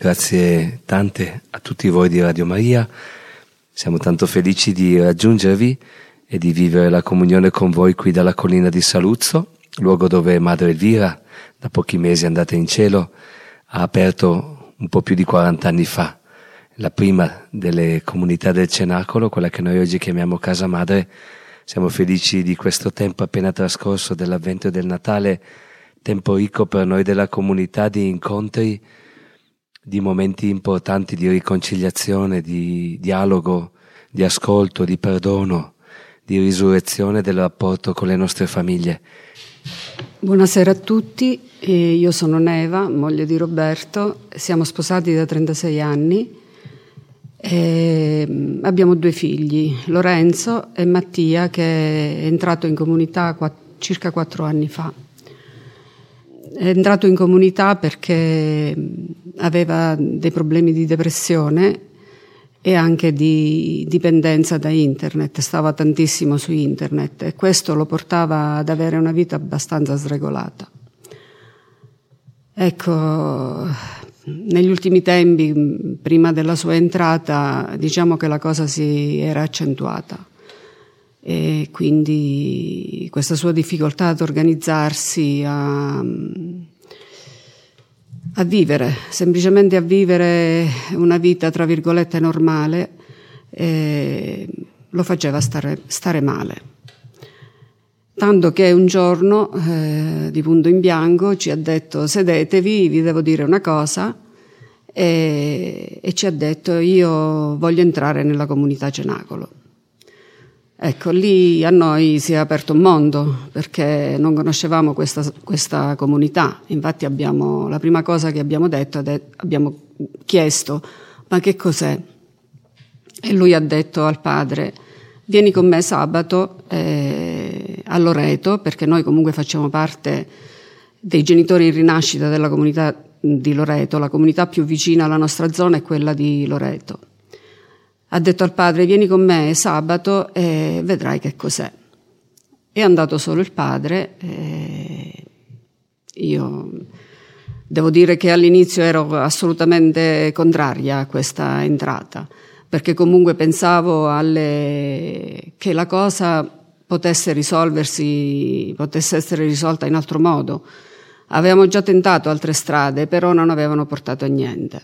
Grazie tante a tutti voi di Radio Maria. Siamo tanto felici di raggiungervi e di vivere la comunione con voi qui dalla collina di Saluzzo, luogo dove Madre Elvira, da pochi mesi andata in cielo, ha aperto un po' più di 40 anni fa. La prima delle comunità del Cenacolo, quella che noi oggi chiamiamo Casa Madre. Siamo felici di questo tempo appena trascorso dell'Avvento e del Natale, tempo ricco per noi della comunità di incontri, di momenti importanti di riconciliazione, di dialogo, di ascolto, di perdono, di risurrezione del rapporto con le nostre famiglie. Buonasera a tutti, io sono Neva, moglie di Roberto, siamo sposati da 36 anni e abbiamo 2 figli, Lorenzo e Mattia, che è entrato in comunità circa 4 anni fa. È entrato in comunità perché aveva dei problemi di depressione e anche di dipendenza da internet, stava tantissimo su internet e questo lo portava ad avere una vita abbastanza sregolata. Ecco, negli ultimi tempi, prima della sua entrata, diciamo che la cosa si era accentuata. E quindi questa sua difficoltà ad organizzarsi, a vivere, semplicemente a vivere una vita tra virgolette normale, lo faceva stare male. Tanto che un giorno, di punto in bianco, ci ha detto: sedetevi, vi devo dire una cosa, e ci ha detto: io voglio entrare nella comunità Cenacolo. Ecco, lì a noi si è aperto un mondo, perché non conoscevamo questa comunità. Infatti la prima cosa che abbiamo detto, abbiamo chiesto: ma che cos'è? E lui ha detto al padre: vieni con me sabato a Loreto, perché noi comunque facciamo parte dei genitori in rinascita della comunità di Loreto. La comunità più vicina alla nostra zona è quella di Loreto. Ha detto al padre: vieni con me sabato e vedrai che cos'è. È andato solo il padre. Io devo dire che all'inizio ero assolutamente contraria a questa entrata, perché comunque pensavo che la cosa potesse essere risolta in altro modo. Avevamo già tentato altre strade, però non avevano portato a niente.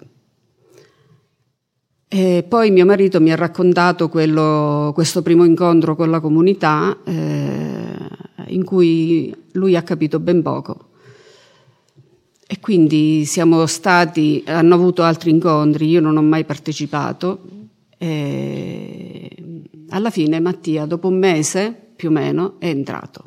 E poi mio marito mi ha raccontato questo primo incontro con la comunità, in cui lui ha capito ben poco. E quindi hanno avuto altri incontri, io non ho mai partecipato. E alla fine Mattia, dopo un mese più o meno, è entrato.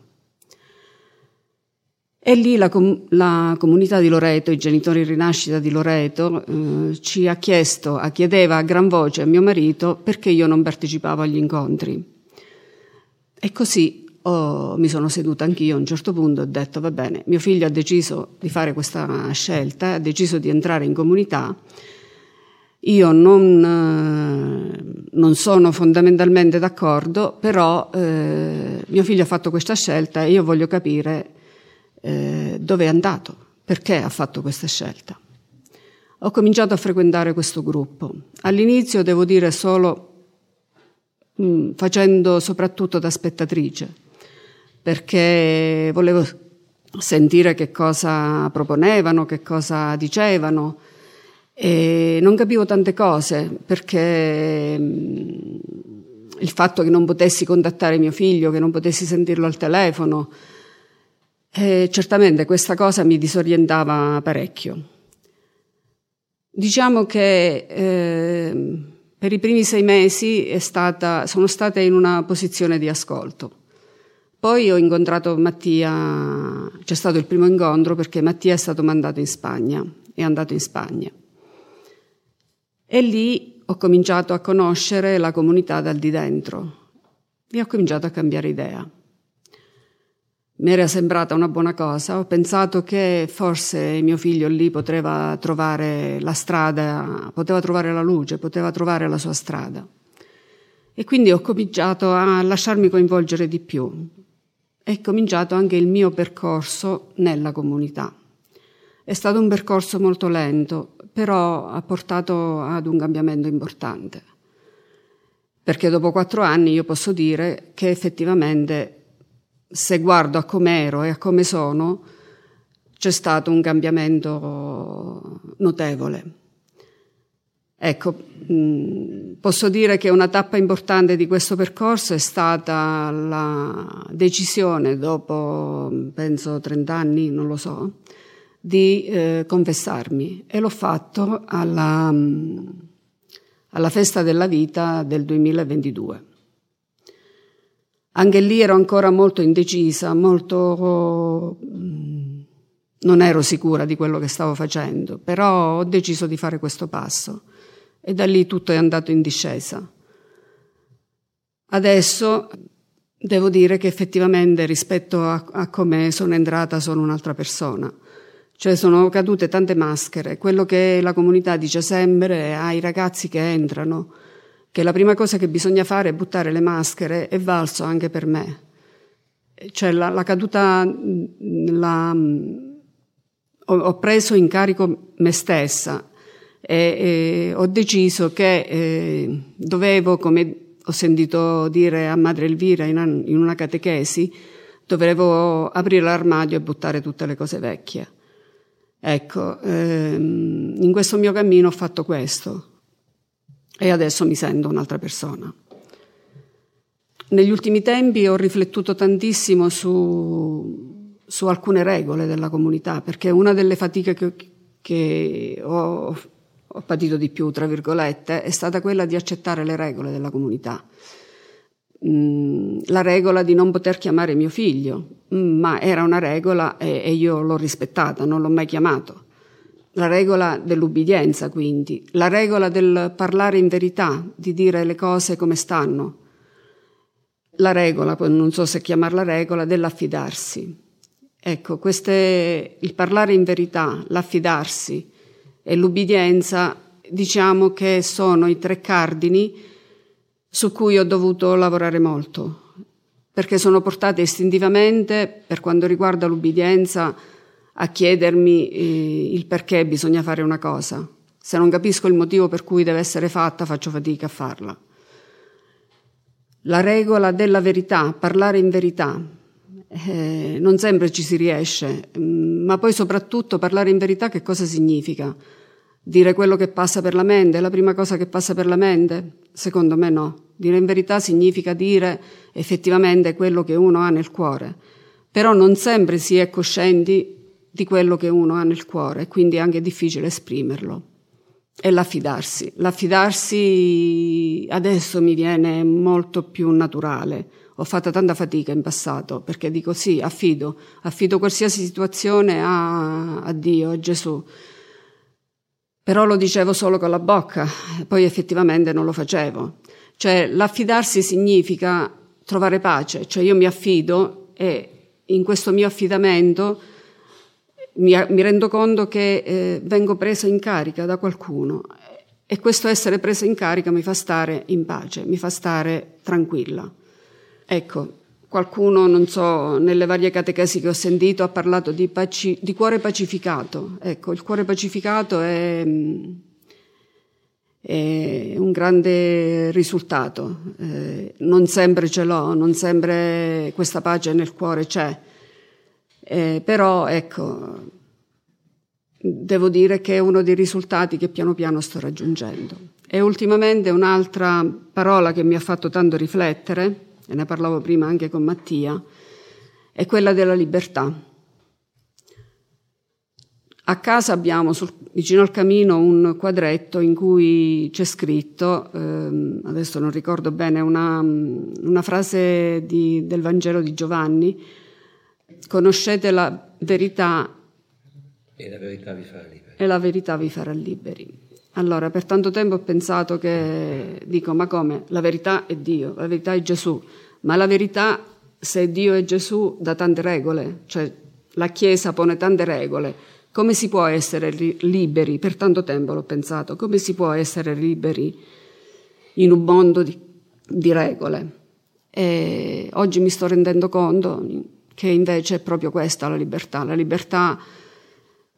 E lì la comunità di Loreto, i genitori in rinascita di Loreto, chiedeva a gran voce a mio marito perché io non partecipavo agli incontri. E così mi sono seduta anch'io a un certo punto e ho detto: va bene, mio figlio ha deciso di fare questa scelta, ha deciso di entrare in comunità. Io non sono fondamentalmente d'accordo, però mio figlio ha fatto questa scelta e io voglio capire dove è andato, perché ha fatto questa scelta. Ho cominciato a frequentare questo gruppo. All'inizio, devo dire, solo facendo soprattutto da spettatrice, perché volevo sentire che cosa proponevano, che cosa dicevano, e non capivo tante cose, perché il fatto che non potessi contattare mio figlio, che non potessi sentirlo al telefono, certamente questa cosa mi disorientava parecchio. Diciamo che per i primi 6 mesi sono stata in una posizione di ascolto. Poi ho incontrato Mattia, c'è stato il primo incontro perché Mattia è stato mandato in Spagna, è andato in Spagna. E lì ho cominciato a conoscere la comunità dal di dentro e ho cominciato a cambiare idea. Mi era sembrata una buona cosa, ho pensato che forse mio figlio lì poteva trovare la strada, poteva trovare la luce, poteva trovare la sua strada. E quindi ho cominciato a lasciarmi coinvolgere di più. È cominciato anche il mio percorso nella comunità. È stato un percorso molto lento, però ha portato ad un cambiamento importante. Perché dopo 4 anni io posso dire che effettivamente, se guardo a come ero e a come sono, c'è stato un cambiamento notevole. Ecco, posso dire che una tappa importante di questo percorso è stata la decisione, dopo penso 30 anni, non lo so, di confessarmi, e l'ho fatto alla festa della vita del 2022. Anche lì ero ancora molto indecisa, non ero sicura di quello che stavo facendo, però ho deciso di fare questo passo e da lì tutto è andato in discesa. Adesso devo dire che effettivamente rispetto a come sono entrata sono un'altra persona. Cioè sono cadute tante maschere. Quello che la comunità dice sempre ai ragazzi che entrano, che la prima cosa che bisogna fare è buttare le maschere, è valso anche per me. Cioè la caduta, ho preso in carico me stessa e ho deciso che dovevo, come ho sentito dire a Madre Elvira in una catechesi, dovevo aprire l'armadio e buttare tutte le cose vecchie. Ecco, in questo mio cammino ho fatto questo e adesso mi sento un'altra persona. Negli ultimi tempi ho riflettuto tantissimo su alcune regole della comunità, perché una delle fatiche che ho patito di più, tra virgolette, è stata quella di accettare le regole della comunità. La regola di non poter chiamare mio figlio, ma era una regola e io l'ho rispettata, non l'ho mai chiamato. La regola dell'ubbidienza, quindi, la regola del parlare in verità, di dire le cose come stanno, la regola, non so se chiamarla regola, dell'affidarsi. Ecco, il parlare in verità, l'affidarsi e l'ubbidienza, diciamo che sono i 3 cardini su cui ho dovuto lavorare molto, perché sono portata istintivamente, per quanto riguarda l'ubbidienza, a chiedermi il perché bisogna fare una cosa. Se non capisco il motivo per cui deve essere fatta, faccio fatica a farla. La regola della verità, parlare in verità, non sempre ci si riesce, ma poi soprattutto parlare in verità che cosa significa? Dire quello che passa per la mente è la prima cosa che passa per la mente? Secondo me no. Dire in verità significa dire effettivamente quello che uno ha nel cuore. Però non sempre si è coscienti di quello che uno ha nel cuore, quindi è anche difficile esprimerlo. E l'affidarsi. L'affidarsi adesso mi viene molto più naturale. Ho fatto tanta fatica in passato, perché dico sì, affido qualsiasi situazione a Dio, a Gesù. Però lo dicevo solo con la bocca, poi effettivamente non lo facevo. Cioè l'affidarsi significa trovare pace, cioè io mi affido e in questo mio affidamento mi rendo conto che vengo presa in carica da qualcuno e questo essere presa in carica mi fa stare in pace, mi fa stare tranquilla. Ecco, qualcuno, non so, nelle varie catechesi che ho sentito ha parlato di cuore pacificato. Ecco, il cuore pacificato è un grande risultato. Non sempre ce l'ho, non sempre questa pace nel cuore c'è. Però, ecco, devo dire che è uno dei risultati che piano piano sto raggiungendo. E ultimamente un'altra parola che mi ha fatto tanto riflettere, e ne parlavo prima anche con Mattia, è quella della libertà. A casa abbiamo vicino al camino un quadretto in cui c'è scritto, adesso non ricordo bene, una frase del Vangelo di Giovanni: conoscete la verità e la verità vi farà liberi. E la verità vi farà liberi. Allora, per tanto tempo ho pensato dico, ma come? La verità è Dio, la verità è Gesù. Ma la verità, se Dio è Gesù, dà tante regole. Cioè, la Chiesa pone tante regole. Come si può essere liberi? Per tanto tempo l'ho pensato. Come si può essere liberi in un mondo di regole? E oggi mi sto rendendo conto che invece è proprio questa la libertà. La libertà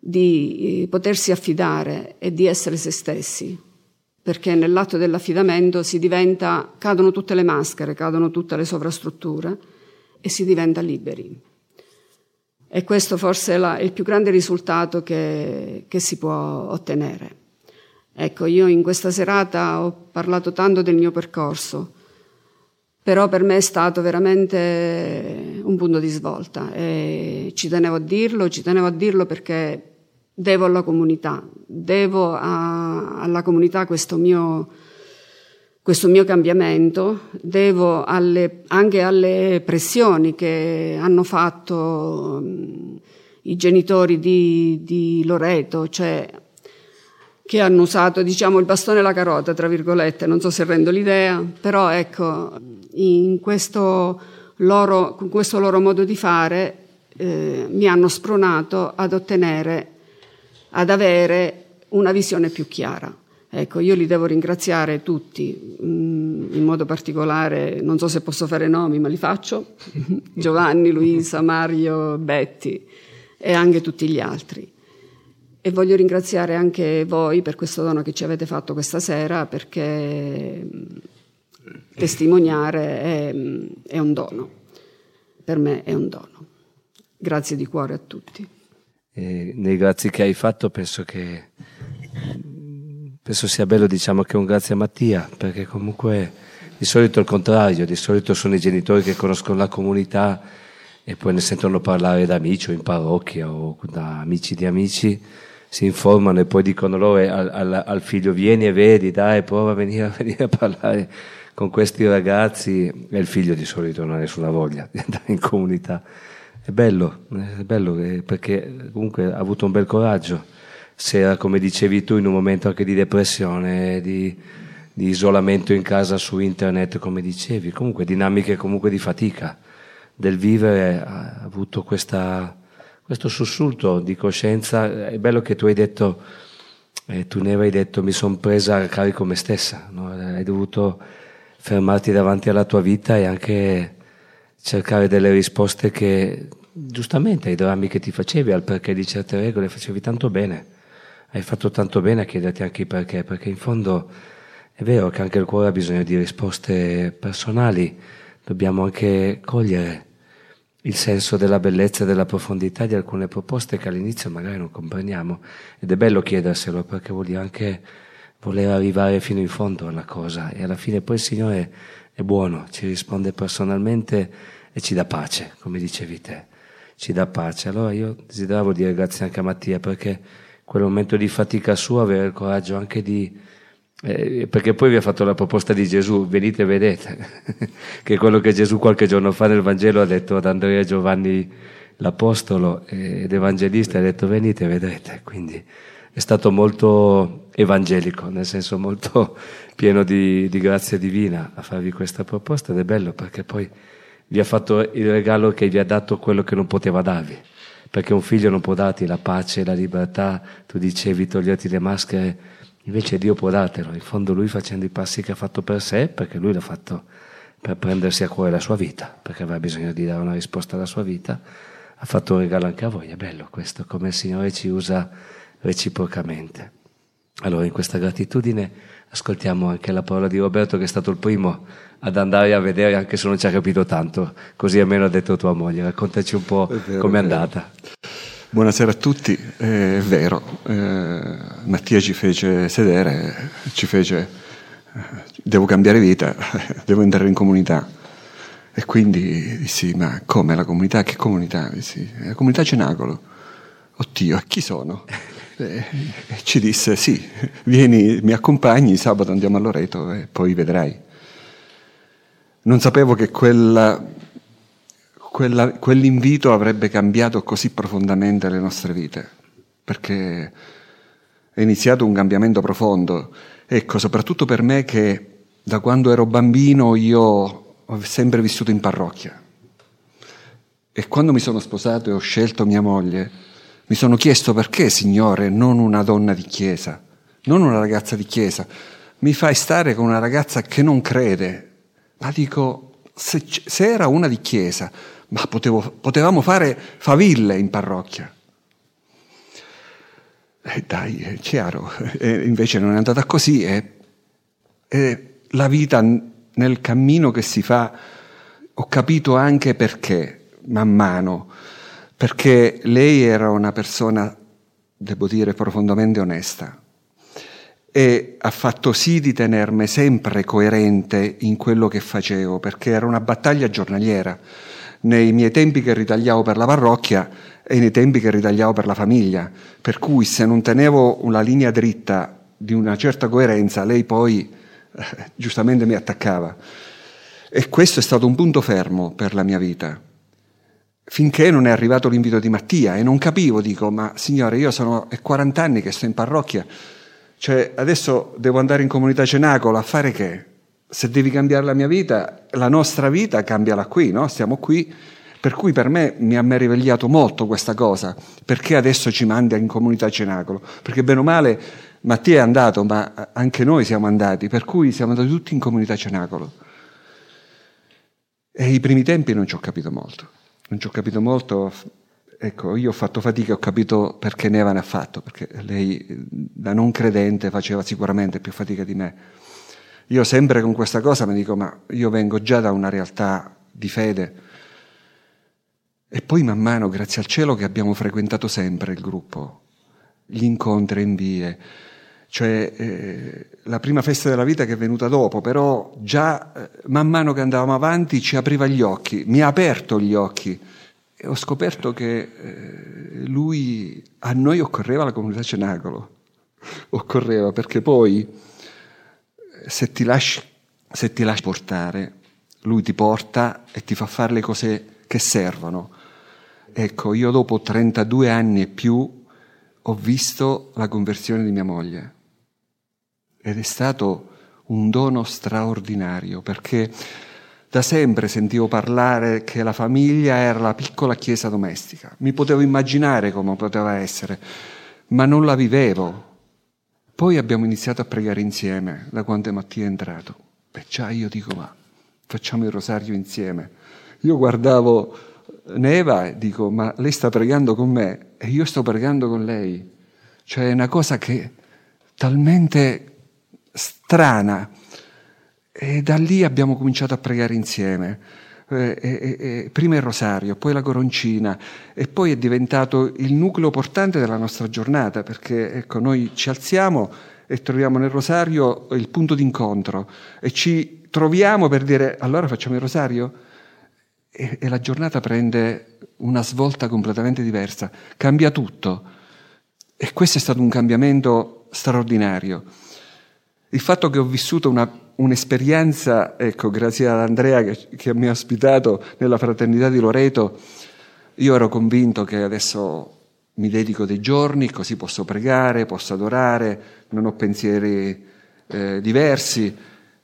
di potersi affidare e di essere se stessi, perché nell'atto dell'affidamento cadono tutte le maschere, cadono tutte le sovrastrutture e si diventa liberi. E questo forse è il più grande risultato che si può ottenere. Ecco, io in questa serata ho parlato tanto del mio percorso, però per me è stato veramente un punto di svolta e ci tenevo a dirlo perché devo alla comunità, devo alla comunità questo mio cambiamento, devo anche alle pressioni che hanno fatto i genitori di Loreto, cioè che hanno usato, diciamo, il bastone e la carota, tra virgolette, non so se rendo l'idea, però ecco, con questo loro modo di fare mi hanno spronato ad avere una visione più chiara. Ecco, io li devo ringraziare tutti, in modo particolare, non so se posso fare nomi, ma li faccio, Giovanni, Luisa, Mario, Betty e anche tutti gli altri. E voglio ringraziare anche voi per questo dono che ci avete fatto questa sera, perché testimoniare è un dono, per me è un dono. Grazie di cuore a tutti. Nei grazie che hai fatto penso sia bello, diciamo, che un grazie a Mattia, perché comunque di solito è il contrario, di solito sono i genitori che conoscono la comunità e poi ne sentono parlare da amici o in parrocchia o da amici di amici, si informano e poi dicono loro al figlio: vieni e vedi, dai, prova a venire a parlare con questi ragazzi, e il figlio di solito non ha nessuna voglia di andare in comunità. È bello perché comunque ha avuto un bel coraggio. Se era, come dicevi tu, in un momento anche di depressione, di isolamento in casa su internet, come dicevi, comunque dinamiche comunque di fatica del vivere, ha avuto questo sussulto di coscienza. È bello che tu hai detto, tu ne avevi detto, mi sono presa a carico me stessa, no? Hai dovuto fermarti davanti alla tua vita e anche cercare delle risposte che giustamente ai drammi che ti facevi, al perché di certe regole, facevi tanto bene. Hai fatto tanto bene a chiederti anche i perché in fondo è vero che anche il cuore ha bisogno di risposte personali, dobbiamo anche cogliere il senso della bellezza e della profondità di alcune proposte che all'inizio magari non comprendiamo, ed è bello chiederselo, perché vuol dire anche voler arrivare fino in fondo alla cosa, e alla fine poi il Signore è buono, ci risponde personalmente e ci dà pace, come dicevi te, ci dà pace. Allora io desideravo dire grazie anche a Mattia, perché quel momento di fatica sua, avere il coraggio anche perché poi vi ha fatto la proposta di Gesù, venite e vedete, che è quello che Gesù qualche giorno fa nel Vangelo ha detto ad Andrea e Giovanni l'Apostolo ed Evangelista, ha detto venite e vedete. Quindi è stato molto evangelico, nel senso molto pieno di grazia divina a farvi questa proposta, ed è bello perché poi vi ha fatto il regalo che vi ha dato quello che non poteva darvi, perché un figlio non può darti la pace, la libertà, tu dicevi toglierti le maschere, invece Dio può dartelo. In fondo lui, facendo i passi che ha fatto per sé, perché lui l'ha fatto per prendersi a cuore la sua vita, perché aveva bisogno di dare una risposta alla sua vita, ha fatto un regalo anche a voi. È bello questo, come il Signore ci usa reciprocamente. Allora, in questa gratitudine ascoltiamo anche la parola di Roberto, che è stato il primo ad andare a vedere, anche se non ci ha capito tanto, così almeno ha detto tua moglie. Raccontaci un po' com'è andata. Buonasera a tutti. È vero, Mattia ci fece sedere, devo cambiare vita, devo entrare in comunità. E quindi dissi: ma come la comunità? Che comunità? Dissi: la comunità Cenacolo. Oddio, e chi sono? E ci disse: sì, vieni, mi accompagni, sabato andiamo a Loreto e poi vedrai. Non sapevo che quell'invito avrebbe cambiato così profondamente le nostre vite, perché è iniziato un cambiamento profondo. Ecco, soprattutto per me, che da quando ero bambino io ho sempre vissuto in parrocchia, e quando mi sono sposato e ho scelto mia moglie mi sono chiesto: perché, Signore, non una donna di chiesa, non una ragazza di chiesa? Mi fai stare con una ragazza che non crede. Ma dico, se era una di chiesa, ma potevamo fare faville in parrocchia. Dai, è chiaro. Invece non è andata così. La vita nel cammino che si fa, ho capito anche perché, man mano, perché lei era una persona, devo dire, profondamente onesta e ha fatto sì di tenermi sempre coerente in quello che facevo, perché era una battaglia giornaliera, nei miei tempi che ritagliavo per la parrocchia e nei tempi che ritagliavo per la famiglia, per cui se non tenevo una linea dritta di una certa coerenza, lei poi giustamente mi attaccava. E questo è stato un punto fermo per la mia vita, finché non è arrivato l'invito di Mattia e non capivo, dico, ma signore, io sono 40 anni che sto in parrocchia, cioè adesso devo andare in comunità Cenacolo a fare che? Se devi cambiare la mia vita, la nostra vita, cambiala qui, no? Stiamo qui. Per cui per me mi ha meravigliato molto questa cosa, perché adesso ci manda in comunità Cenacolo, perché bene o male Mattia è andato, ma anche noi siamo andati, per cui siamo andati tutti in comunità Cenacolo. E i primi tempi non ci ho capito molto, ecco, io ho fatto fatica, ho capito perché Neva ne ha fatto, perché lei da non credente faceva sicuramente più fatica di me. Io sempre con questa cosa mi dico, ma io vengo già da una realtà di fede. E poi man mano, grazie al cielo, che abbiamo frequentato sempre il gruppo, gli incontri in vie, cioè la prima festa della vita che è venuta dopo, però già man mano che andavamo avanti ci apriva gli occhi, mi ha aperto gli occhi e ho scoperto che a noi occorreva la comunità Cenacolo, occorreva, perché poi se ti lasci portare, lui ti porta e ti fa fare le cose che servono. Ecco, io dopo 32 anni e più ho visto la conversione di mia moglie ed è stato un dono straordinario, perché da sempre sentivo parlare che la famiglia era la piccola chiesa domestica, mi potevo immaginare come poteva essere, ma non la vivevo. Poi abbiamo iniziato a pregare insieme da quando Mattia è entrato. E già io dico, ma facciamo il rosario insieme. Io guardavo Neva e dico, ma lei sta pregando con me e io sto pregando con lei. Cioè è una cosa che talmente strana. E da lì abbiamo cominciato a pregare insieme. Prima il rosario, poi la coroncina e poi è diventato il nucleo portante della nostra giornata, perché ecco, noi ci alziamo e troviamo nel rosario il punto d'incontro e ci troviamo per dire allora facciamo il rosario e la giornata prende una svolta completamente diversa, cambia tutto e questo è stato un cambiamento straordinario. Il fatto che ho vissuto un'esperienza, ecco, grazie ad Andrea che mi ha ospitato nella Fraternità di Loreto, io ero convinto che adesso mi dedico dei giorni, così posso pregare, posso adorare, non ho pensieri diversi.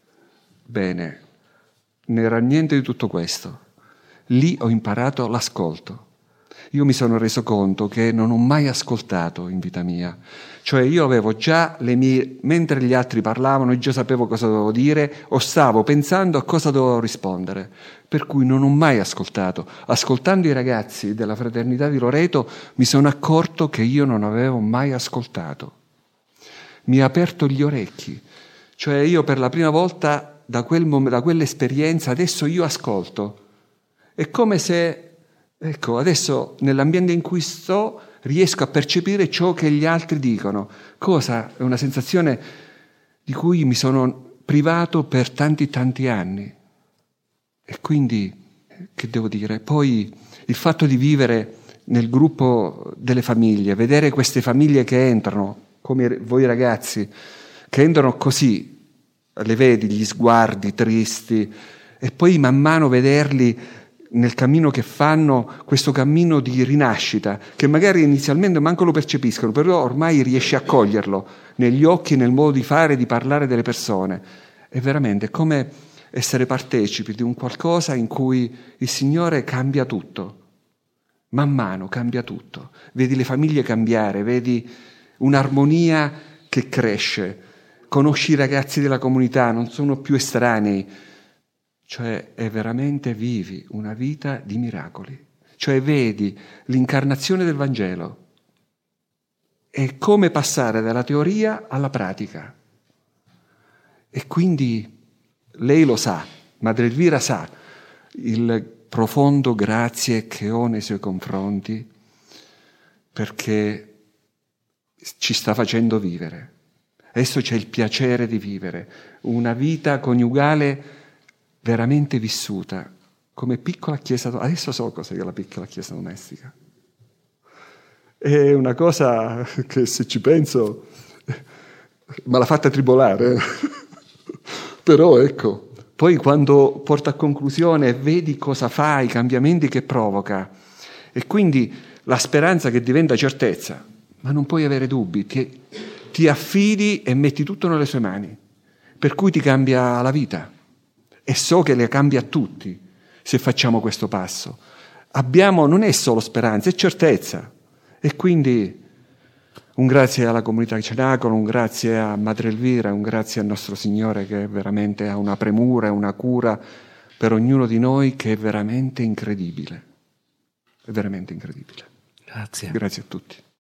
Bene, non era niente di tutto questo. Lì ho imparato l'ascolto. Io mi sono reso conto che non ho mai ascoltato in vita mia. Cioè io avevo già mentre gli altri parlavano, io già sapevo cosa dovevo dire o stavo pensando a cosa dovevo rispondere. Per cui non ho mai ascoltato. Ascoltando i ragazzi della Fraternità di Loreto mi sono accorto che io non avevo mai ascoltato. Mi ha aperto gli orecchi. Cioè io per la prima volta da quell'esperienza adesso io ascolto. È come se, ecco, adesso nell'ambiente in cui sto riesco a percepire ciò che gli altri dicono. Cosa? È una sensazione di cui mi sono privato per tanti anni. E quindi, che devo dire? Poi il fatto di vivere nel gruppo delle famiglie, vedere queste famiglie che entrano, come voi ragazzi, che entrano così, le vedi, gli sguardi tristi, e poi man mano vederli nel cammino che fanno, questo cammino di rinascita, che magari inizialmente manco lo percepiscono, però ormai riesci a coglierlo negli occhi, nel modo di fare, di parlare delle persone. È veramente come essere partecipi di un qualcosa in cui il Signore cambia tutto, man mano cambia tutto. Vedi le famiglie cambiare, vedi un'armonia che cresce, conosci i ragazzi della comunità, non sono più estranei. Cioè è veramente vivi una vita di miracoli, cioè vedi l'incarnazione del Vangelo. è come passare dalla teoria alla pratica. E quindi lei lo sa, Madre Elvira sa il profondo grazie che ho nei suoi confronti, perché ci sta facendo vivere. Adesso c'è il piacere di vivere una vita coniugale veramente vissuta, come piccola chiesa. Adesso so cos'è la piccola chiesa domestica. È una cosa che, se ci penso, me l'ha fatta tribolare. Però ecco, poi quando porta a conclusione vedi cosa fa, i cambiamenti che provoca, e quindi la speranza che diventa certezza, ma non puoi avere dubbi, ti affidi e metti tutto nelle sue mani, per cui ti cambia la vita, e so che le cambia a tutti se facciamo questo passo. Non è solo speranza, è certezza. E quindi un grazie alla comunità Cenacolo, un grazie a Madre Elvira, un grazie al nostro Signore, che veramente ha una premura e una cura per ognuno di noi che è veramente incredibile. È veramente incredibile. Grazie. Grazie a tutti.